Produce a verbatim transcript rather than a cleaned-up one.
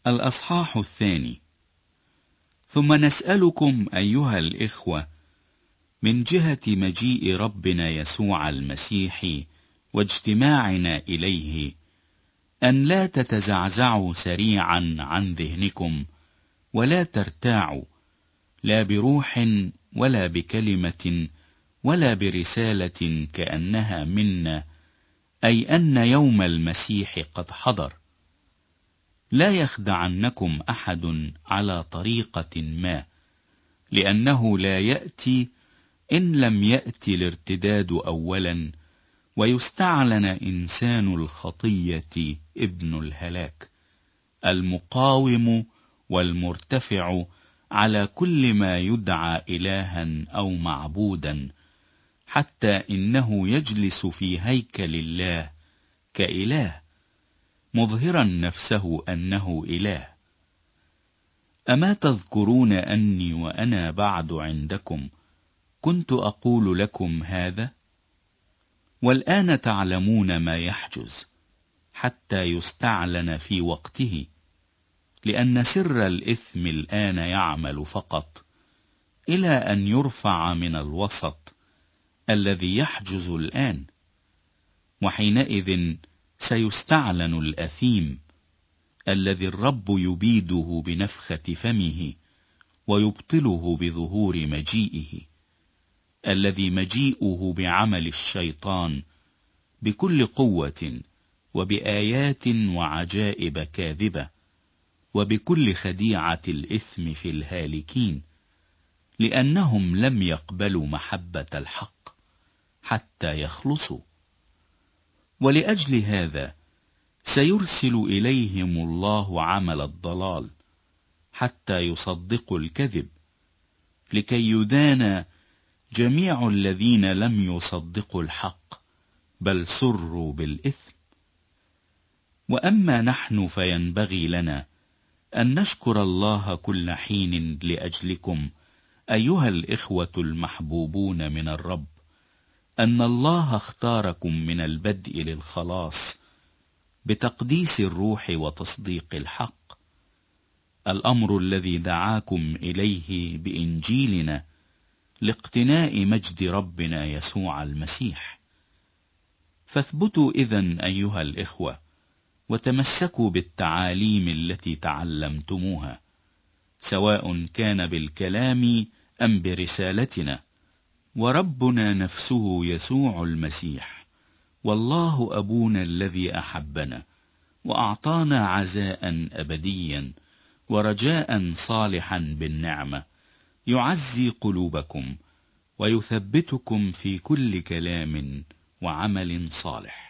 الأصحاح الثاني. ثم نسألكم أيها الإخوة من جهة مجيء ربنا يسوع المسيح واجتماعنا إليه أن لا تتزعزعوا سريعا عن ذهنكم، ولا ترتاعوا، لا بروح ولا بكلمة ولا برسالة كأنها منا، أي أن يوم المسيح قد حضر. لا يخدعنكم أحد على طريقة ما، لأنه لا يأتي إن لم يأتي الارتداد أولا ويستعلن إنسان الخطية ابن الهلاك، المقاوم والمرتفع على كل ما يدعى إلها أو معبودا، حتى إنه يجلس في هيكل الله كإله، مظهرا نفسه أنه إله. أما تذكرون أني وأنا بعد عندكم كنت أقول لكم هذا؟ والآن تعلمون ما يحجز حتى يستعلن في وقته، لأن سر الإثم الآن يعمل فقط إلى أن يرفع من الوسط الذي يحجز الآن، وحينئذ سيستعلن الأثيم الذي الرب يبيده بنفخة فمه ويبطله بظهور مجيئه، الذي مجيئه بعمل الشيطان بكل قوة وبآيات وعجائب كاذبة وبكل خديعة الإثم في الهالكين، لأنهم لم يقبلوا محبة الحق حتى يخلصوا. ولأجل هذا سيرسل إليهم الله عمل الضلال حتى يصدقوا الكذب، لكي يدان جميع الذين لم يصدقوا الحق بل سروا بالإثم. وأما نحن فينبغي لنا أن نشكر الله كل حين لأجلكم أيها الإخوة المحبوبون من الرب، أن الله اختاركم من البدء للخلاص بتقديس الروح وتصديق الحق، الأمر الذي دعاكم إليه بإنجيلنا لاقتناء مجد ربنا يسوع المسيح. فاثبتوا إذن أيها الإخوة، وتمسكوا بالتعاليم التي تعلمتموها، سواء كان بالكلام أم برسالتنا، وربنا نفسه يسوع المسيح والله أبونا الذي أحبنا وأعطانا عزاء أبديا ورجاء صالحا بالنعمة، يعزي قلوبكم ويثبتكم في كل كلام وعمل صالح.